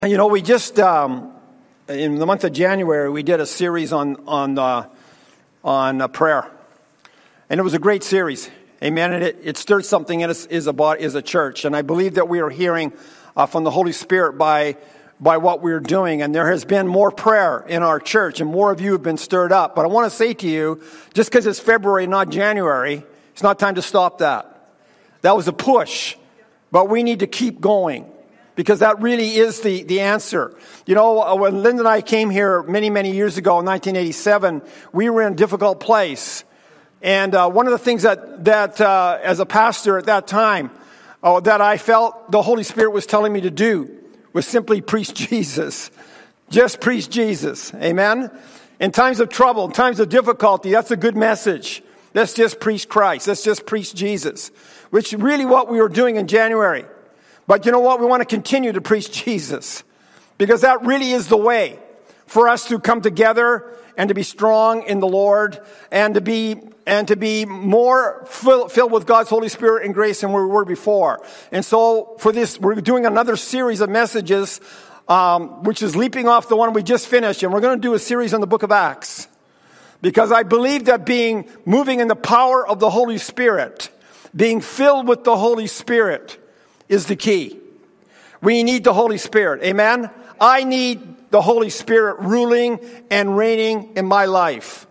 You know, we just in the month of January we did a series on prayer, and it was a great series. Amen. And it stirred something in us as a church, and I believe that we are hearing from the Holy Spirit by what we're doing. And there has been more prayer in our church, and more of you have been stirred up. But I want to say to you, just because it's February, not January, it's not time to stop that. That was a push, but we need to keep going. Because that really is the answer. You know, when Linda and I came here many years ago in 1987, we were in a difficult place. And one of the things that as a pastor at that time, that I felt the Holy Spirit was telling me to do was simply preach Jesus. Just preach Jesus. Amen? In times of trouble, in times of difficulty, that's a good message. Let's just preach Christ. Let's just preach Jesus. Which is really what we were doing in January. But you know what? We want to continue to preach Jesus, because that really is the way for us to come together and to be strong in the Lord and to be more filled with God's Holy Spirit and grace than we were before. And so for this, we're doing another series of messages, which is leaping off the one we just finished. And we're going to do a series on the book of Acts, because I believe that moving in the power of the Holy Spirit, being filled with the Holy Spirit, is the key. We need the Holy Spirit. Amen? I need the Holy Spirit ruling and reigning in my life.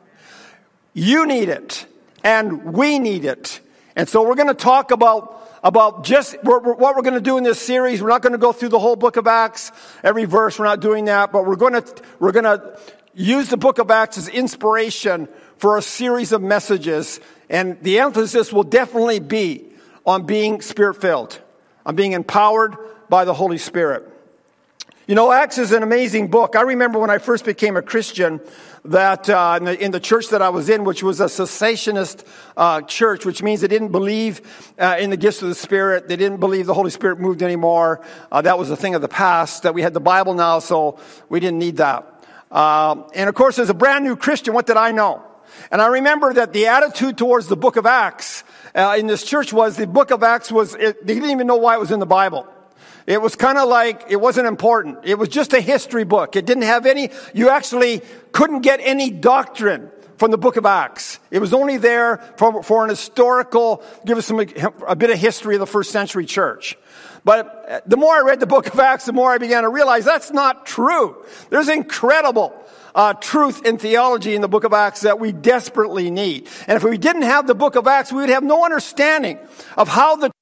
You need it. And we need it. And so we're going to talk about just what we're going to do in this series. We're not going to go through the whole book of Acts, every verse. We're not doing that. But we're going to use the book of Acts as inspiration for a series of messages. And the emphasis will definitely be on being Spirit-filled. I'm being empowered by the Holy Spirit. You know, Acts is an amazing book. I remember when I first became a Christian that in the church that I was in, which was a cessationist church, which means they didn't believe in the gifts of the Spirit. They didn't believe the Holy Spirit moved anymore. That was a thing of the past, that we had the Bible now, so we didn't need that. And of course, as a brand new Christian, what did I know? And I remember that the attitude towards the book of Acts in this church was the book of Acts they didn't even know why it was in the Bible. It was kind of like, it wasn't important. It was just a history book. It didn't have you actually couldn't get any doctrine from the book of Acts. It was only there for an historical, give us a bit of history of the first century church. But the more I read the book of Acts, the more I began to realize that's not true. There's incredible truth in theology in the book of Acts that we desperately need. And if we didn't have the book of Acts, we would have no understanding of how the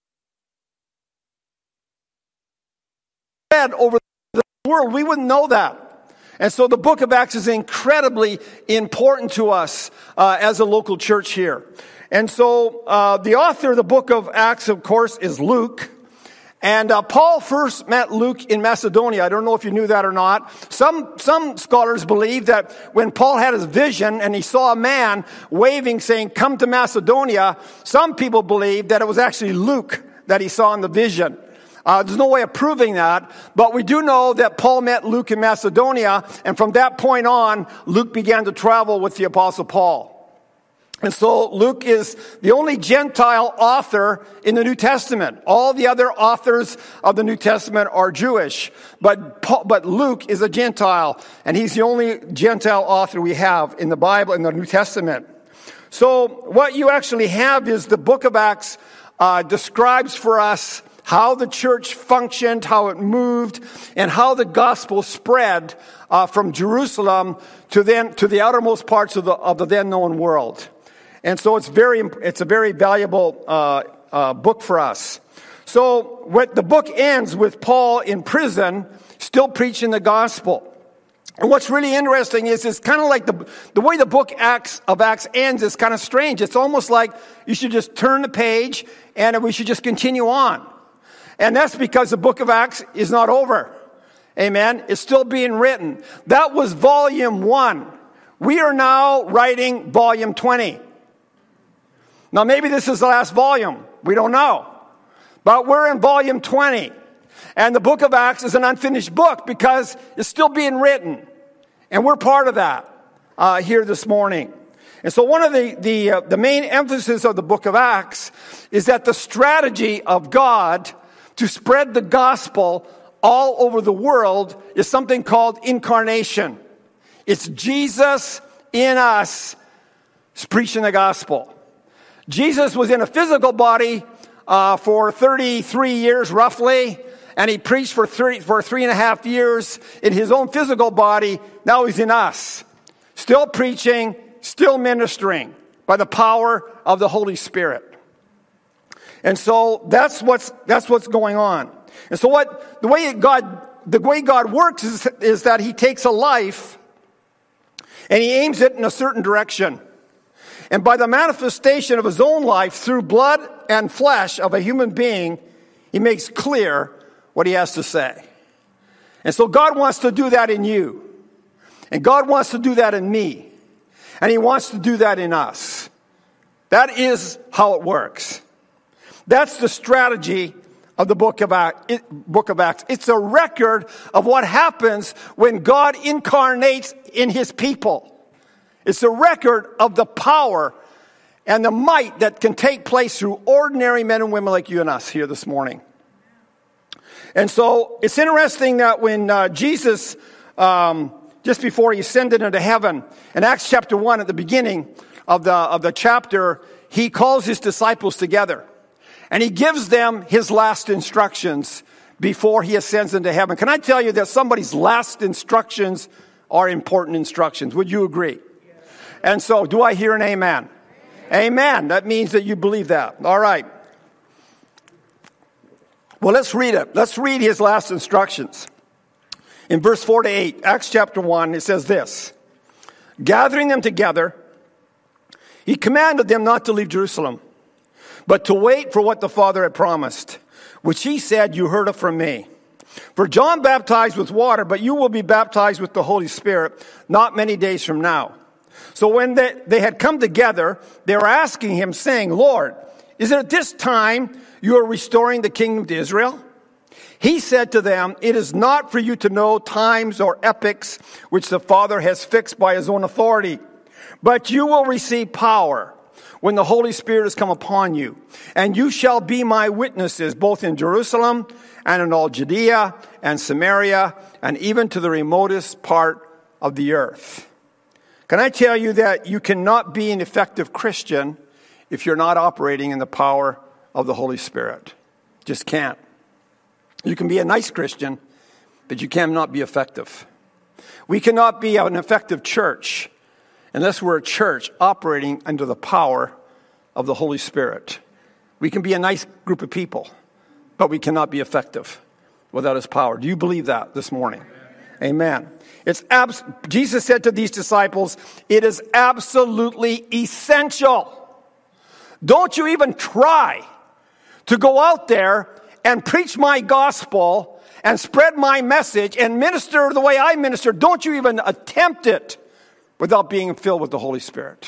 spread over the world. We wouldn't know that. And so the book of Acts is incredibly important to us as a local church here. And so the author of the book of Acts, of course, is Luke. And Paul first met Luke in Macedonia. I don't know if you knew that or not. Some scholars believe that when Paul had his vision and he saw a man waving saying, "Come to Macedonia," some people believe that it was actually Luke that he saw in the vision. There's no way of proving that, but we do know that Paul met Luke in Macedonia, and from that point on, Luke began to travel with the Apostle Paul. And so Luke is the only Gentile author in the New Testament. All the other authors of the New Testament are Jewish, but Luke is a Gentile, and he's the only Gentile author we have in the Bible, in the New Testament. So what you actually have is the book of Acts describes for us how the church functioned, how it moved, and how the gospel spread from Jerusalem to the outermost parts of the then known world. And so it's a very valuable book for us. So the book ends with Paul in prison, still preaching the gospel. And what's really interesting is it's kind of like the way the book of Acts ends is kind of strange. It's almost like you should just turn the page and we should just continue on. And that's because the book of Acts is not over. Amen. It's still being written. That was volume 1. We are now writing volume 20. Now, maybe this is the last volume. We don't know. But we're in volume 20. And the book of Acts is an unfinished book because it's still being written. And we're part of that here this morning. And so one of the main emphasis of the book of Acts is that the strategy of God to spread the gospel all over the world is something called incarnation. It's Jesus in us preaching the gospel. Jesus was in a physical body for 33 years roughly, and he preached for 3.5 years in his own physical body. Now he's in us, still preaching, still ministering by the power of the Holy Spirit. And so that's what's going on. And so the way God works is that he takes a life and he aims it in a certain direction. And by the manifestation of his own life through blood and flesh of a human being, he makes clear what he has to say. And so God wants to do that in you. And God wants to do that in me. And he wants to do that in us. That is how it works. That's the strategy of the book of Acts. It's a record of what happens when God incarnates in his people. It's a record of the power and the might that can take place through ordinary men and women like you and us here this morning. And so it's interesting that when Jesus, just before he ascended into heaven, in Acts chapter 1 at the beginning of the chapter, he calls his disciples together. And he gives them his last instructions before he ascends into heaven. Can I tell you that somebody's last instructions are important instructions? Would you agree? And so, do I hear an amen? Amen. That means that you believe that. All right. Well, let's read it. Let's read his last instructions. In verse 4 to 8, Acts chapter 1, it says this. Gathering them together, he commanded them not to leave Jerusalem, but to wait for what the Father had promised, which he said, you heard it from me. For John baptized with water, but you will be baptized with the Holy Spirit not many days from now. So when they had come together, they were asking him, saying, Lord, is it at this time you are restoring the kingdom to Israel? He said to them, it is not for you to know times or epochs which the Father has fixed by his own authority, but you will receive power when the Holy Spirit has come upon you. And you shall be my witnesses, both in Jerusalem and in all Judea and Samaria, and even to the remotest part of the earth. Can I tell you that you cannot be an effective Christian if you're not operating in the power of the Holy Spirit? Just can't. You can be a nice Christian, but you cannot be effective. We cannot be an effective church unless we're a church operating under the power of the Holy Spirit. We can be a nice group of people, but we cannot be effective without his power. Do you believe that this morning? Amen. Jesus said to these disciples, it is absolutely essential. Don't you even try to go out there and preach my gospel and spread my message and minister the way I minister. Don't you even attempt it without being filled with the Holy Spirit.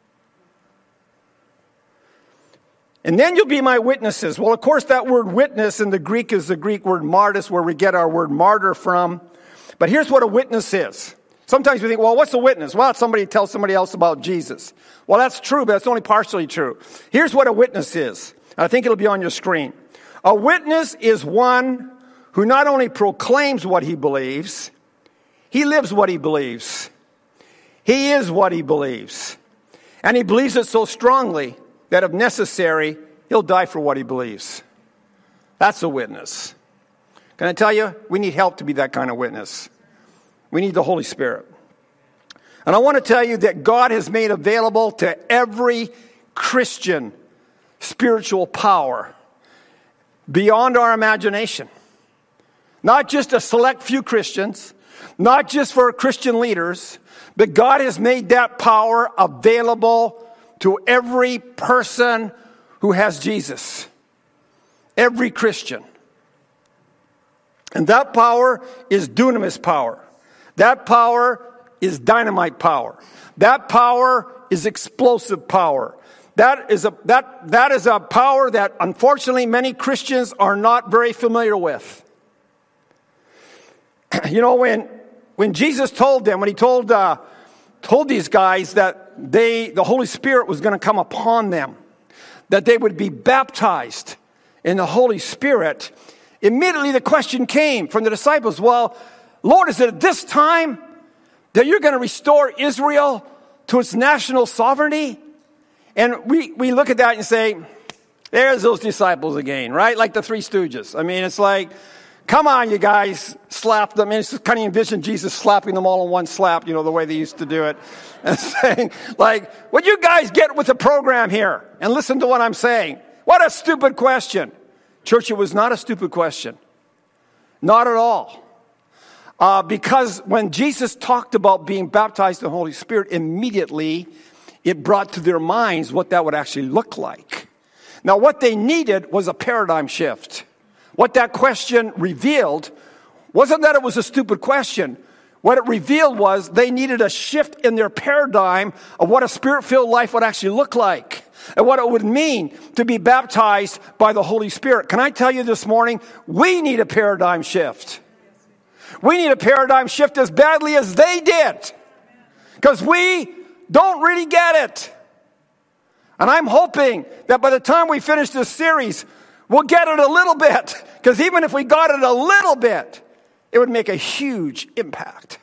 And then you'll be my witnesses. Well, of course, that word witness in the Greek is the Greek word martyrs, where we get our word martyr from. But here's what a witness is. Sometimes we think, well, what's a witness? Well, it's somebody who tells somebody else about Jesus. Well, that's true, but it's only partially true. Here's what a witness is. I think it'll be on your screen. A witness is one who not only proclaims what he believes, he lives what he believes. He is what he believes. And he believes it so strongly that if necessary, he'll die for what he believes. That's a witness. Can I tell you, we need help to be that kind of witness. We need the Holy Spirit. And I want to tell you that God has made available to every Christian spiritual power beyond our imagination. Not just a select few Christians, not just for Christian leaders, but God has made that power available to every person who has Jesus. Every Christian. And that power is dunamis power. That power is dynamite power. That power is explosive power. That is a power that unfortunately many Christians are not very familiar with. You know, when Jesus told them, when he told these guys that the Holy Spirit was going to come upon them, that they would be baptized in the Holy Spirit, immediately the question came from the disciples, well, Lord, is it at this time that you're going to restore Israel to its national sovereignty? And we look at that and say, there's those disciples again, right? Like the Three Stooges. I mean, it's like, come on, you guys, slap them. And it's kind of envision Jesus slapping them all in one slap, the way they used to do it. And saying, like, would you guys get with the program here and listen to what I'm saying? What a stupid question. Church, it was not a stupid question. Not at all. Because when Jesus talked about being baptized in the Holy Spirit, immediately it brought to their minds what that would actually look like. Now, what they needed was a paradigm shift. What that question revealed wasn't that it was a stupid question. What it revealed was they needed a shift in their paradigm of what a Spirit-filled life would actually look like and what it would mean to be baptized by the Holy Spirit. Can I tell you this morning, we need a paradigm shift. We need a paradigm shift as badly as they did, because we don't really get it. And I'm hoping that by the time we finish this series, we'll get it a little bit, because even if we got it a little bit, it would make a huge impact.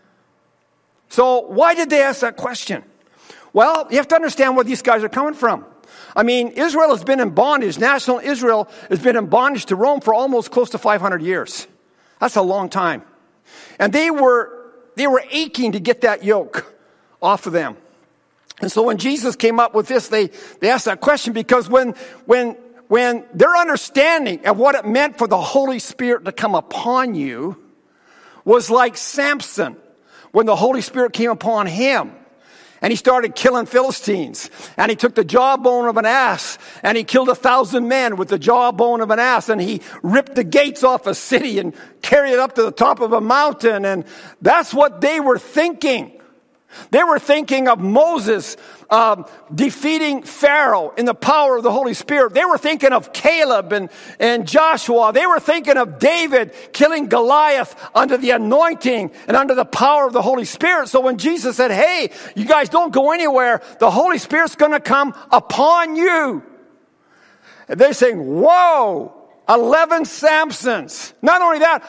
So why did they ask that question? Well, you have to understand where these guys are coming from. I mean, Israel has been in bondage. National Israel has been in bondage to Rome for almost close to 500 years. That's a long time. And they were aching to get that yoke off of them. And so when Jesus came up with this, they asked that question because when their understanding of what it meant for the Holy Spirit to come upon you was like Samson, when the Holy Spirit came upon him. And he started killing Philistines. And he took the jawbone of an ass. And he killed 1,000 men with the jawbone of an ass. And he ripped the gates off a city and carried it up to the top of a mountain. And that's what they were thinking. They were thinking of Moses defeating Pharaoh in the power of the Holy Spirit. They were thinking of Caleb and Joshua. They were thinking of David killing Goliath under the anointing and under the power of the Holy Spirit. So when Jesus said, hey, you guys don't go anywhere, the Holy Spirit's going to come upon you. And they're saying, whoa, 11 Samsons. Not only that,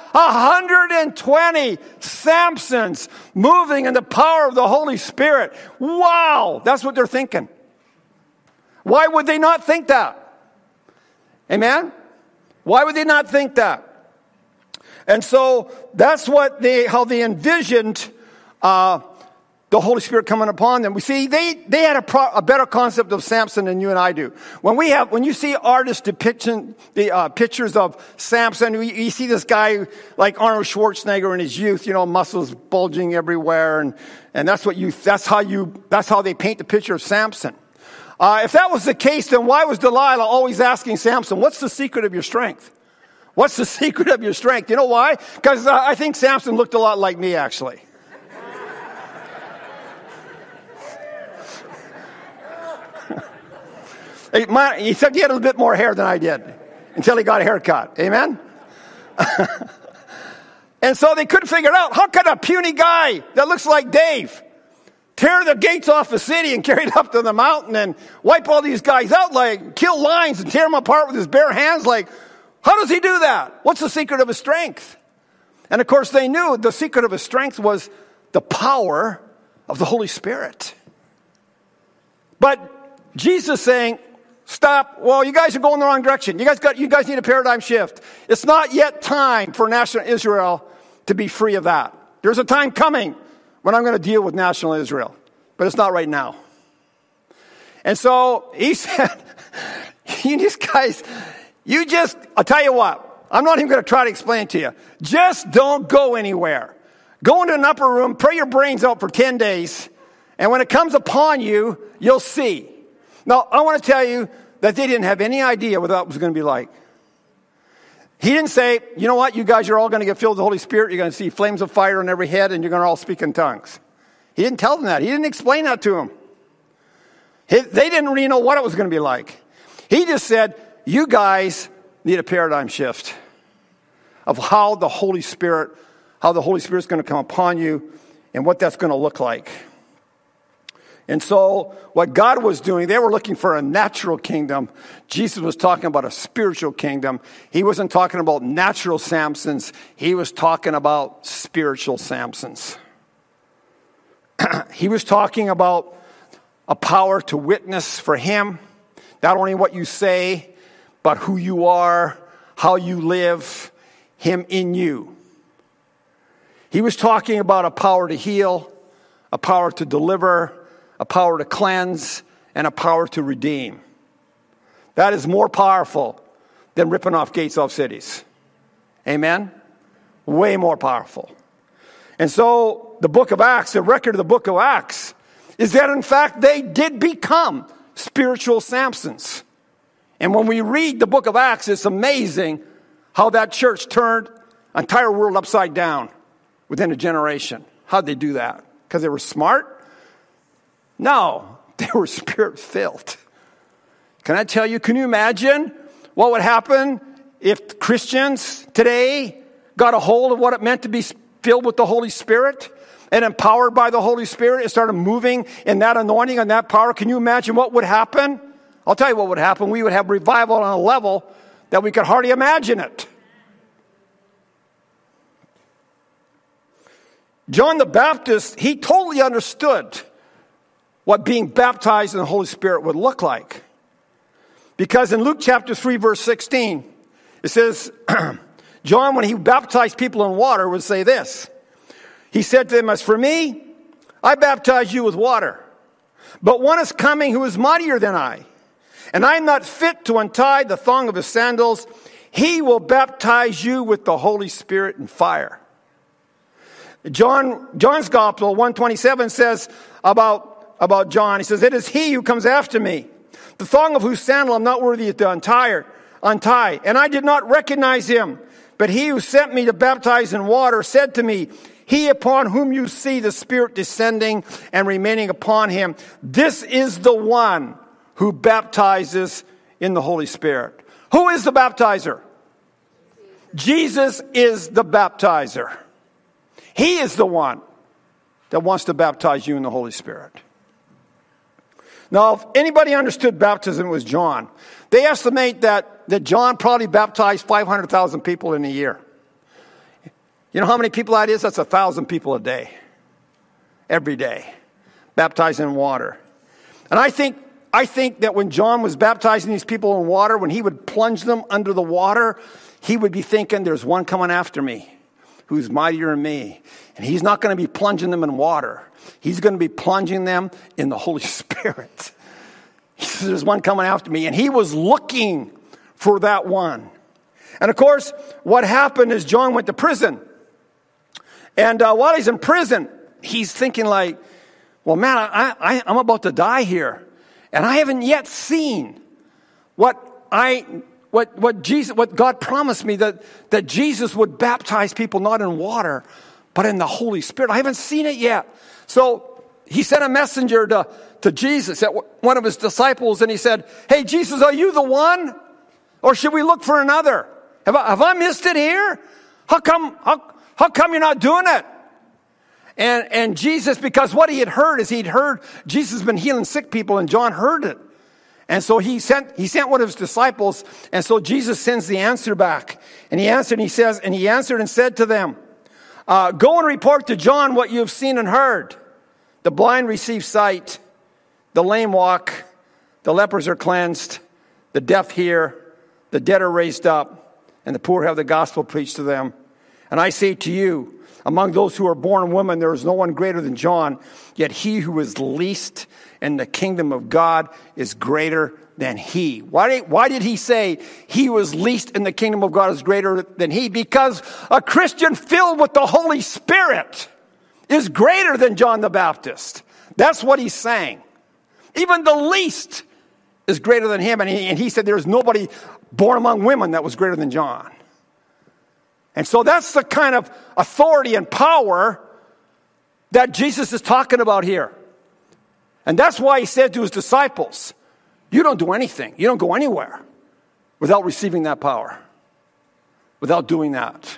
120 Samsons moving in the power of the Holy Spirit. Wow, that's what they're thinking. Why would they not think that? Amen? Why would they not think that? And so that's how they envisioned the Holy Spirit coming upon them. We see they had a better concept of Samson than you and I do. When you see artists depiction the pictures of Samson, you see this guy like Arnold Schwarzenegger in his youth, muscles bulging everywhere, and that's how they paint the picture of Samson. If that was the case, then why was Delilah always asking Samson, "What's the secret of your strength? What's the secret of your strength?" You know why? Because I think Samson looked a lot like me, actually. Except he had a little bit more hair than I did until he got a haircut. Amen? And so they couldn't figure it out. How could a puny guy that looks like Dave tear the gates off the city and carry it up to the mountain and wipe all these guys out, like kill lions and tear them apart with his bare hands? Like, how does he do that? What's the secret of his strength? And of course they knew the secret of his strength was the power of the Holy Spirit. But Jesus saying, stop. Well, you guys are going the wrong direction. You guys need a paradigm shift. It's not yet time for national Israel to be free of that. There's a time coming when I'm going to deal with national Israel, but it's not right now. And so he said, I'll tell you what, I'm not even going to try to explain it to you. Just don't go anywhere. Go into an upper room, pray your brains out for 10 days, and when it comes upon you, you'll see. Now, I want to tell you that they didn't have any idea what that was going to be like. He didn't say, you know what, you guys are all going to get filled with the Holy Spirit. You're going to see flames of fire on every head, and you're going to all speak in tongues. He didn't tell them that. He didn't explain that to them. They didn't really know what it was going to be like. He just said, you guys need a paradigm shift of how the Holy Spirit's going to come upon you and what that's going to look like. And so what God was doing, they were looking for a natural kingdom. Jesus was talking about a spiritual kingdom. He wasn't talking about natural Samsons. He was talking about spiritual Samsons. He was talking about a power to witness for him, not only what you say, but who you are, how you live, him in you. He was talking about a power to heal, a power to deliver, a power to cleanse, and a power to redeem. That is more powerful than ripping off gates off cities. Amen? Way more powerful. And so the book of Acts, the record of the book of Acts, is that in fact they did become spiritual Samsons. And when we read the book of Acts, it's amazing how that church turned the entire world upside down within a generation. How'd they do that? Because they were smart? No, they were spirit-filled. Can I tell you, can you imagine what would happen if Christians today got a hold of what it meant to be filled with the Holy Spirit and empowered by the Holy Spirit and started moving in that anointing and that power? Can you imagine what would happen? I'll tell you what would happen. We would have revival on a level that we could hardly imagine it. John the Baptist, he totally understood what being baptized in the Holy Spirit would look like. Because in Luke chapter 3, verse 16, it says, John, when he baptized people in water, would say this. He said to them, as for me, I baptize you with water. But one is coming who is mightier than I, and I am not fit to untie the thong of his sandals. He will baptize you with the Holy Spirit and fire. John's Gospel 1:27 says about John, he says, it is he who comes after me, the thong of whose sandal I'm not worthy to untie. And I did not recognize him. But he who sent me to baptize in water said to me, he upon whom you see the Spirit descending and remaining upon him, this is the one who baptizes in the Holy Spirit. Who is the baptizer? Jesus is the baptizer. He is the one that wants to baptize you in the Holy Spirit. Now, if anybody understood baptism, it was John. They estimate that John probably baptized 500,000 people in a year. You know how many people that is? That's 1,000 people a day. Every day. Baptized in water. And I think that when John was baptizing these people in water, when he would plunge them under the water, he would be thinking, there's one coming after me who's mightier than me. And he's not going to be plunging them in water. He's going to be plunging them in the Holy Spirit. He says, there's one coming after me. And he was looking for that one. And of course, what happened is John went to prison. And while he's in prison, he's thinking like, well, man, I'm about to die here. And I haven't yet seen what God promised me, that Jesus would baptize people not in water, but in the Holy Spirit. I haven't seen it yet. So he sent a messenger to Jesus, one of his disciples, and he said, hey, Jesus, are you the one? Or should we look for another? Have I missed it here? How come you're not doing it? And Jesus, because what he had heard is he'd heard Jesus has been healing sick people, and John heard it. And so he sent one of his disciples, and so Jesus sends the answer back. And he answered and said to them, go and report to John what you have seen and heard. The blind receive sight, the lame walk, the lepers are cleansed, the deaf hear, the dead are raised up, and the poor have the gospel preached to them. And I say to you, among those who are born of women, there is no one greater than John, yet he who is least in the kingdom of God is greater than he. Why did he say he was least in the kingdom of God is greater than he? Because a Christian filled with the Holy Spirit is greater than John the Baptist. That's what he's saying. Even the least is greater than him. And he said there's nobody born among women that was greater than John. And so that's the kind of authority and power that Jesus is talking about here. And that's why he said to his disciples, you don't do anything. You don't go anywhere without receiving that power, without doing that.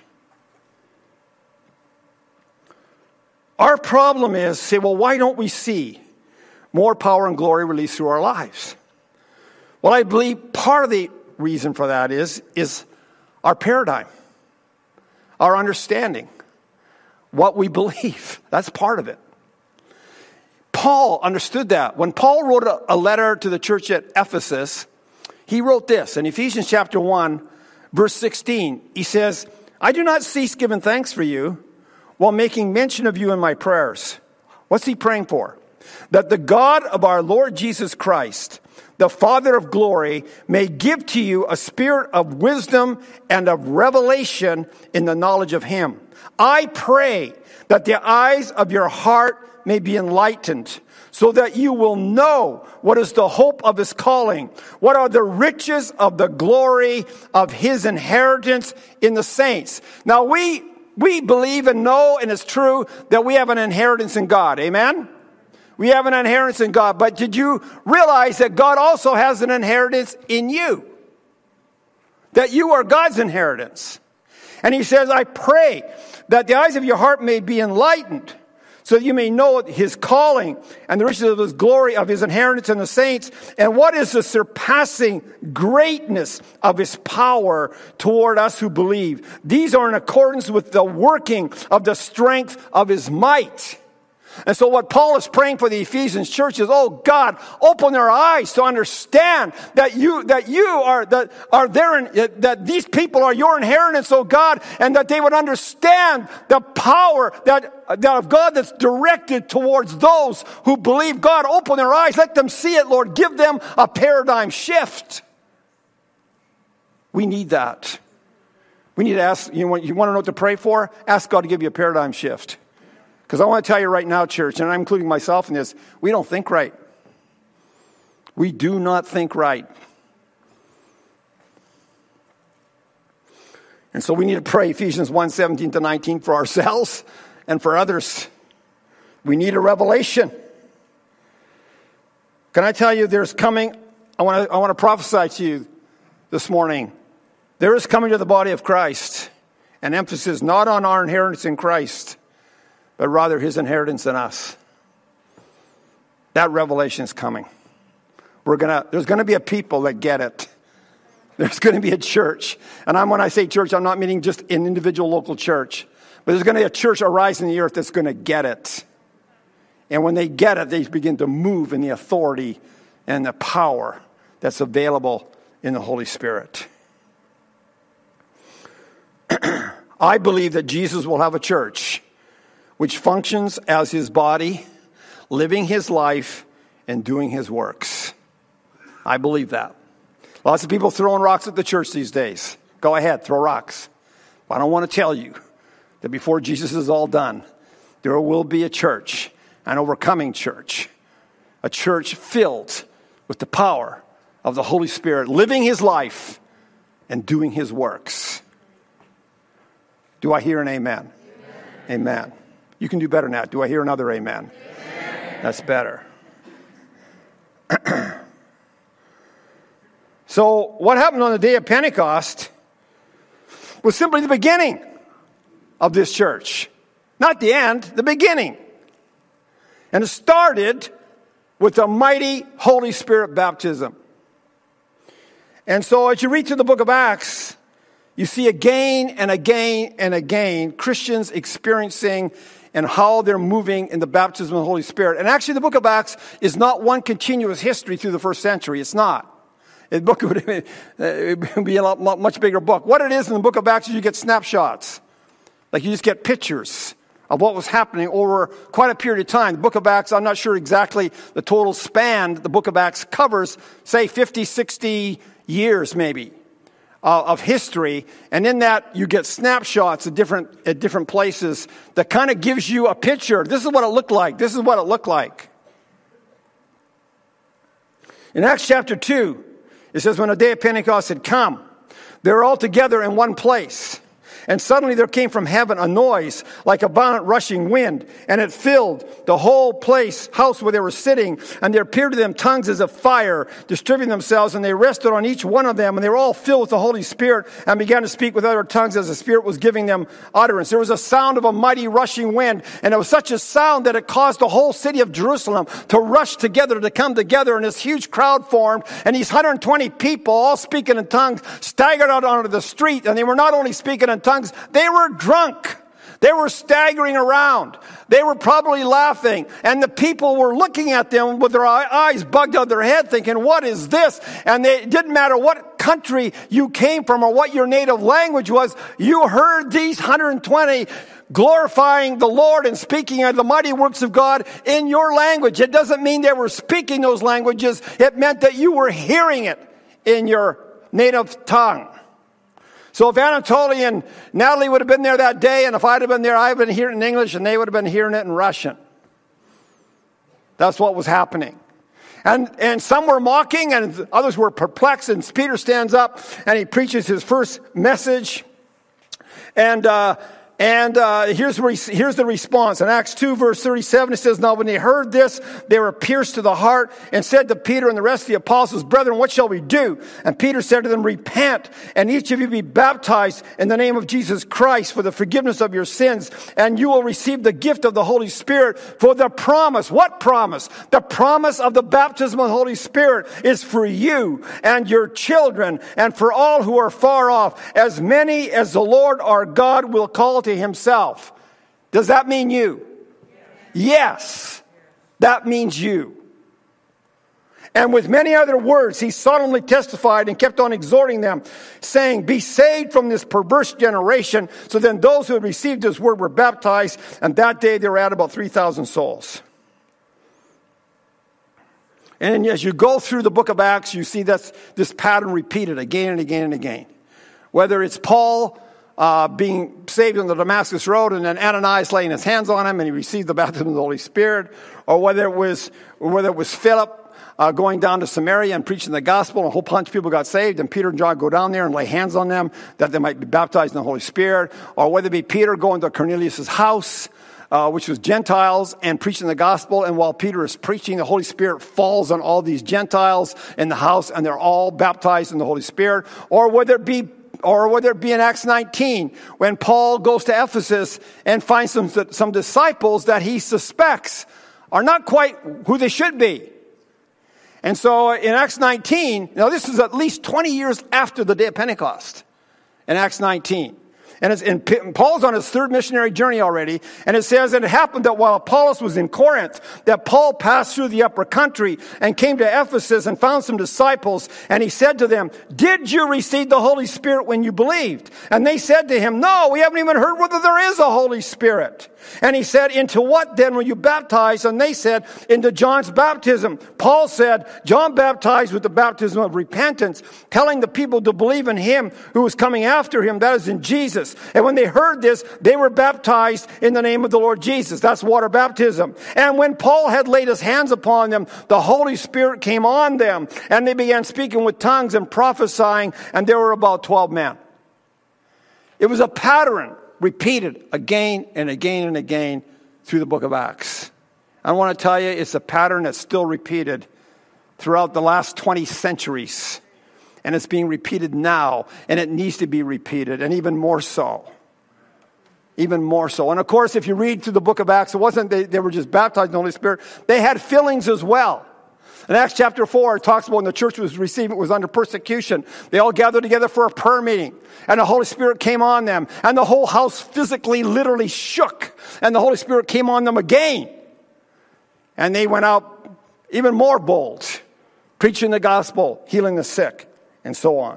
Our problem is, say, well, why don't we see more power and glory released through our lives. Well, I believe part of the reason for that is our paradigm, our understanding, what we believe. That's part of it. Paul understood that. When Paul wrote a letter to the church at Ephesus, he wrote this in Ephesians chapter 1, verse 16. He says, I do not cease giving thanks for you while making mention of you in my prayers. What's he praying for? That the God of our Lord Jesus Christ, the Father of glory, may give to you a spirit of wisdom and of revelation in the knowledge of him. I pray that the eyes of your heart may be enlightened, so that you will know what is the hope of his calling, what are the riches of the glory of his inheritance in the saints. Now we believe and know, and it's true, that we have an inheritance in God. Amen? We have an inheritance in God. But did you realize that God also has an inheritance in you? That you are God's inheritance. And he says, I pray that the eyes of your heart may be enlightened, so that you may know his calling and the riches of his glory, of his inheritance in the saints, and what is the surpassing greatness of his power toward us who believe. These are in accordance with the working of the strength of his might. And so what Paul is praying for the Ephesians church is, oh God, open their eyes to understand that that these people are your inheritance, oh God, and that they would understand the power that of God that's directed towards those who believe. God, open their eyes, let them see it, Lord. Give them a paradigm shift. We need that. We need to ask, you want to know what to pray for? Ask God to give you a paradigm shift. Because I want to tell you right now, church, and I'm including myself in this, we don't think right. We do not think right. And so we need to pray Ephesians 1:17-19 for ourselves and for others. We need a revelation. Can I tell you there's coming, I want to prophesy to you this morning. There is coming to the body of Christ an emphasis not on our inheritance in Christ, but rather his inheritance in us. That revelation is coming. There's going to be a people that get it. There's going to be a church. And when I say church, I'm not meaning just an individual local church. But there's going to be a church arise in the earth that's going to get it. And when they get it, they begin to move in the authority and the power that's available in the Holy Spirit. I believe that Jesus will have a church which functions as his body, living his life, and doing his works. I believe that. Lots of people throwing rocks at the church these days. Go ahead, throw rocks. But I don't want to tell you that before Jesus is all done, there will be a church, an overcoming church, a church filled with the power of the Holy Spirit, living his life and doing his works. Do I hear an amen? Amen. You can do better than that. Do I hear another amen? Amen. That's better. So what happened on the day of Pentecost was simply the beginning of this church. Not the end, the beginning. And it started with the mighty Holy Spirit baptism. And so as you read through the book of Acts, you see again and again and again Christians experiencing and how they're moving in the baptism of the Holy Spirit. And actually the book of Acts is not one continuous history through the first century. It's not. The book would be a much bigger book. What it is in the book of Acts is you get snapshots. Like you just get pictures of what was happening over quite a period of time. The book of Acts, I'm not sure exactly the total span the book of Acts covers, say 50, 60 years maybe. Of history, and in that you get snapshots at different places that kind of gives you a picture. This is what it looked like. This is what it looked like. In Acts chapter 2, it says, when the day of Pentecost had come, they were all together in one place. And suddenly there came from heaven a noise like a violent rushing wind, and it filled the whole house where they were sitting. And there appeared to them tongues as of fire, distributing themselves, and they rested on each one of them. And they were all filled with the Holy Spirit and began to speak with other tongues as the Spirit was giving them utterance. There was a sound of a mighty rushing wind, and it was such a sound that it caused the whole city of Jerusalem to rush together, to come together, and this huge crowd formed, and these 120 people, all speaking in tongues, staggered out onto the street, and they were not only speaking in tongues, they were drunk. They were staggering around. They were probably laughing, and the people were looking at them with their eyes bugged out of their head, thinking, what is this? And it didn't matter what country you came from or what your native language was, you heard these 120 glorifying the Lord and speaking of the mighty works of God in your language. It doesn't mean they were speaking those languages. It meant that you were hearing it in your native tongue. So if Anatoly and Natalie would have been there that day, and if I'd have been there, I'd have been hearing it in English, and they would have been hearing it in Russian. That's what was happening. And some were mocking, and others were perplexed, and Peter stands up, and he preaches his first message. And here's the response. In Acts 2, verse 37, it says, now when they heard this, they were pierced to the heart and said to Peter and the rest of the apostles, brethren, what shall we do? And Peter said to them, repent, and each of you be baptized in the name of Jesus Christ for the forgiveness of your sins, and you will receive the gift of the Holy Spirit for the promise. What promise? The promise of the baptism of the Holy Spirit is for you and your children and for all who are far off, as many as the Lord our God will call to himself. Does that mean you? Yes, that means you. And with many other words, he solemnly testified and kept on exhorting them, saying, be saved from this perverse generation. So then those who had received his word were baptized, and that day there were at about 3,000 souls. And as you go through the book of Acts, you see this pattern repeated again and again and again. Whether it's Paul being saved on the Damascus Road, and then Ananias laying his hands on him, and he received the baptism of the Holy Spirit, or whether it was Philip going down to Samaria and preaching the gospel, and a whole bunch of people got saved, and Peter and John go down there and lay hands on them that they might be baptized in the Holy Spirit, or whether it be Peter going to Cornelius' house, which was Gentiles, and preaching the gospel, and while Peter is preaching, the Holy Spirit falls on all these Gentiles in the house, and they're all baptized in the Holy Spirit, or whether it be in Acts 19, when Paul goes to Ephesus and finds some disciples that he suspects are not quite who they should be. And so in Acts 19, now this is at least 20 years after the day of Pentecost, in Acts 19. And Paul's on his third missionary journey already. And it says, and it happened that while Apollos was in Corinth, that Paul passed through the upper country and came to Ephesus and found some disciples. And he said to them, did you receive the Holy Spirit when you believed? And they said to him, no, we haven't even heard whether there is a Holy Spirit. And he said, into what then were you baptized? And they said, into John's baptism. Paul said, John baptized with the baptism of repentance, telling the people to believe in him who was coming after him, that is in Jesus. And when they heard this, they were baptized in the name of the Lord Jesus. That's water baptism. And when Paul had laid his hands upon them, the Holy Spirit came on them, and they began speaking with tongues and prophesying, and there were about 12 men. It was a pattern repeated again and again and again through the book of Acts. I want to tell you, it's a pattern that's still repeated throughout the last 20 centuries. And it's being repeated now, and it needs to be repeated, and even more so. Even more so. And of course, if you read through the book of Acts, it wasn't they were just baptized in the Holy Spirit. They had fillings as well. In Acts chapter 4, it talks about when the church was under persecution. They all gathered together for a prayer meeting, and the Holy Spirit came on them, and the whole house physically, literally shook, and the Holy Spirit came on them again. And they went out even more bold, preaching the gospel, healing the sick, and so on.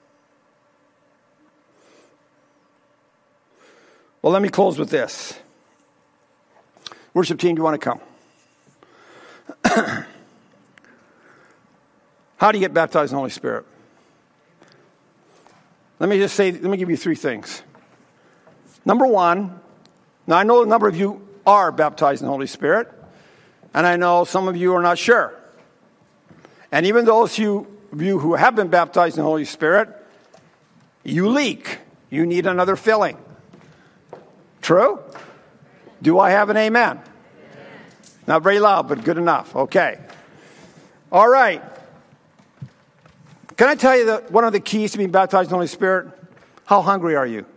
Well, let me close with this. Worship team, do you want to come? How do you get baptized in the Holy Spirit? Let me give you three things. Number one, now I know a number of you are baptized in the Holy Spirit, and I know some of you are not sure. And even those of you who have been baptized in the Holy Spirit, you leak. You need another filling. True? Do I have an amen? Not very loud, but good enough. Okay. All right. Can I tell you that one of the keys to being baptized in the Holy Spirit? How hungry are you?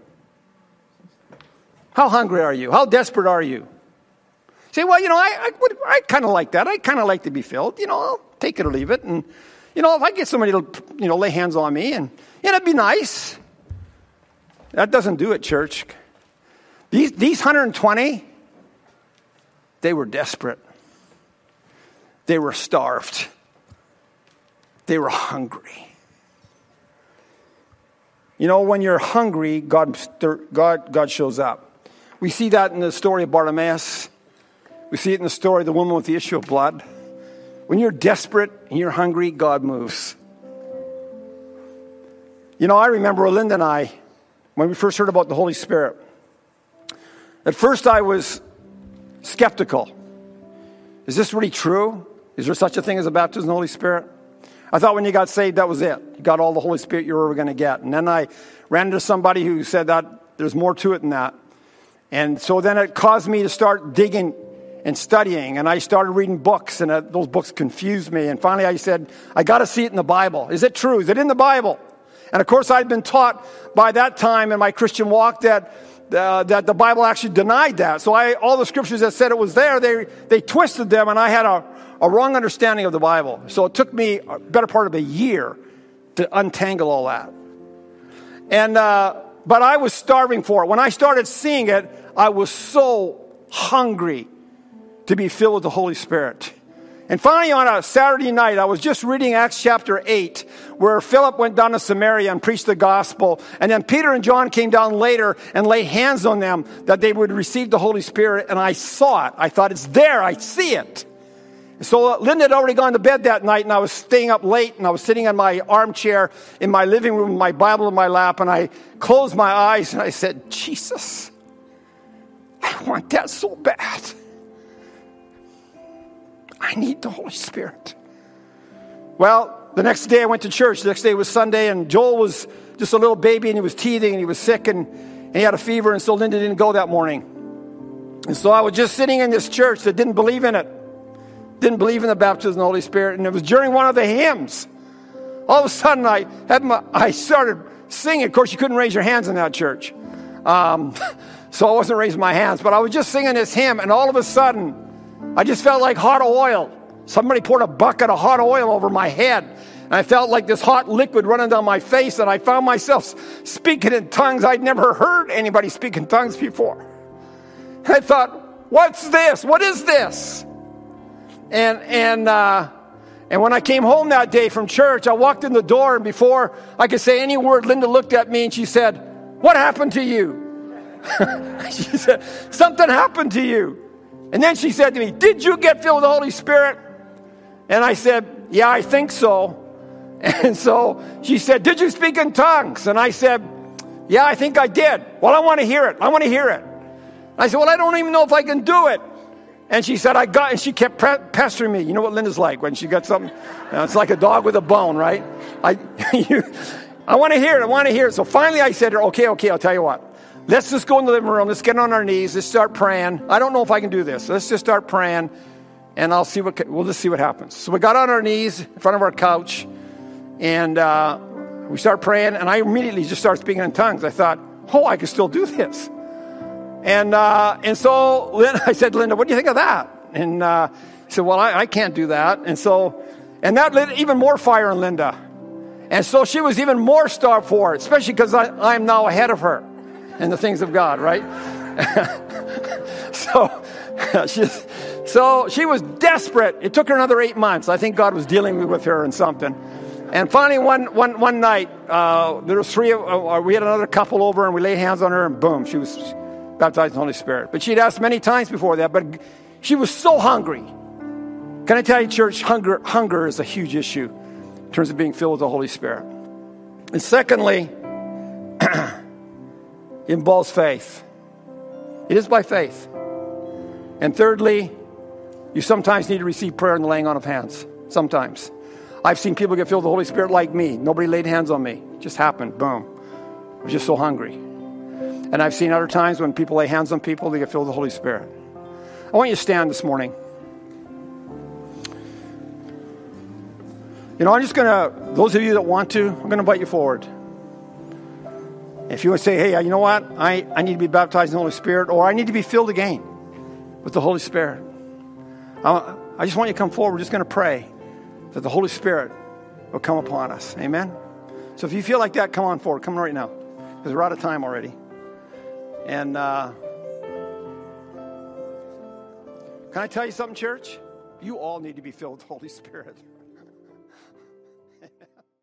How hungry are you? How desperate are you? Say, well, I kind of like that. I kind of like to be filled. I'll take it or leave it. And, if I get somebody to, lay hands on me, and it'd be nice. That doesn't do it, church. These 120, they were desperate. They were starved. They were hungry. When you're hungry, God shows up. We see that in the story of Bartimaeus. We see it in the story of the woman with the issue of blood. When you're desperate and you're hungry, God moves. I remember Linda and I, when we first heard about the Holy Spirit, at first I was skeptical. Is this really true? Is there such a thing as a baptism in the Holy Spirit? I thought when you got saved, that was it. You got all the Holy Spirit you were ever going to get. And then I ran into somebody who said that there's more to it than that. And so then it caused me to start digging and studying. And I started reading books, and those books confused me. And finally I said, I got to see it in the Bible. Is it true? Is it in the Bible? And of course I'd been taught by that time in my Christian walk that the Bible actually denied that. So all the scriptures that said it was there, they twisted them, and I had a wrong understanding of the Bible. So it took me a better part of a year to untangle all that. And but I was starving for it. When I started seeing it, I was so hungry to be filled with the Holy Spirit. And finally, on a Saturday night, I was just reading Acts chapter 8, where Philip went down to Samaria and preached the gospel. And then Peter and John came down later and laid hands on them that they would receive the Holy Spirit. And I saw it. I thought, it's there. I see it. So Linda had already gone to bed that night, and I was staying up late, and I was sitting in my armchair in my living room with my Bible in my lap, and I closed my eyes, and I said, Jesus, I want that so bad. I need the Holy Spirit. Well, the next day I went to church. The next day was Sunday, and Joel was just a little baby, and he was teething, and he was sick, and he had a fever, and so Linda didn't go that morning. And so I was just sitting in this church that didn't believe in it. Didn't believe in the baptism of the Holy Spirit. And it was during one of the hymns. All of a sudden, I started singing. Of course, you couldn't raise your hands in that church. So I wasn't raising my hands. But I was just singing this hymn. And all of a sudden, I just felt like hot oil. Somebody poured a bucket of hot oil over my head. And I felt like this hot liquid running down my face. And I found myself speaking in tongues. I'd never heard anybody speak in tongues before. And I thought, what's this? What is this? And when I came home that day from church, I walked in the door, and before I could say any word, Linda looked at me and she said, what happened to you? She said, something happened to you. And then she said to me, did you get filled with the Holy Spirit? And I said, yeah, I think so. And so she said, did you speak in tongues? And I said, yeah, I think I did. Well, I want to hear it. I want to hear it. I said, well, I don't even know if I can do it. And she said, and she kept pestering me. You know what Linda's like when she got something? It's like a dog with a bone, right? I want to hear it. I want to hear it. So finally I said to her, okay, I'll tell you what. Let's just go in the living room. Let's get on our knees. Let's start praying. I don't know if I can do this. Let's just start praying, and we'll just see what happens. So we got on our knees in front of our couch, and we start praying, and I immediately just started speaking in tongues. I thought, I can still do this. And so I said, Linda, what do you think of that? And she said, well, I can't do that. And that lit even more fire in Linda. And so she was even more starved for it, especially because I'm now ahead of her in the things of God, right? So she was desperate. It took her another 8 months. I think God was dealing with her in something. And finally, one night, there was we had another couple over, and we laid hands on her, and boom, she was baptized in the Holy Spirit. But she'd asked many times before that, but she was so hungry. Can I tell you, church, hunger is a huge issue in terms of being filled with the Holy Spirit. And secondly, it involves faith. It is by faith. And thirdly, you sometimes need to receive prayer and the laying on of hands. Sometimes. I've seen people get filled with the Holy Spirit like me. Nobody laid hands on me. It just happened. Boom. I'm just so hungry. And I've seen other times when people lay hands on people, they get filled with the Holy Spirit. I want you to stand this morning. I'm just going to, those of you that want to, I'm going to invite you forward. If you would say, hey, you know what? I need to be baptized in the Holy Spirit, or I need to be filled again with the Holy Spirit. I just want you to come forward. We're just going to pray that the Holy Spirit will come upon us. Amen? So if you feel like that, come on forward. Come right now, because we're out of time already. And can I tell you something, church? You all need to be filled with the Holy Spirit.